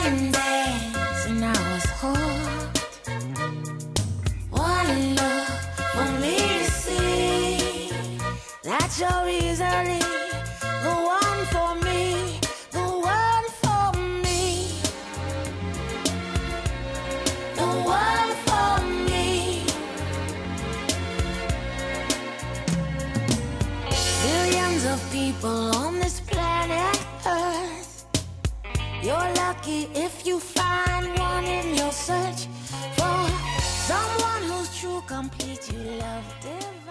One dance and I was hooked. One look for me to see that you're easily the one for me, the one for me, the one for me. Billions of people on this planet Earth. You're lucky if you find one in your search for someone who's true, complete, you love divine.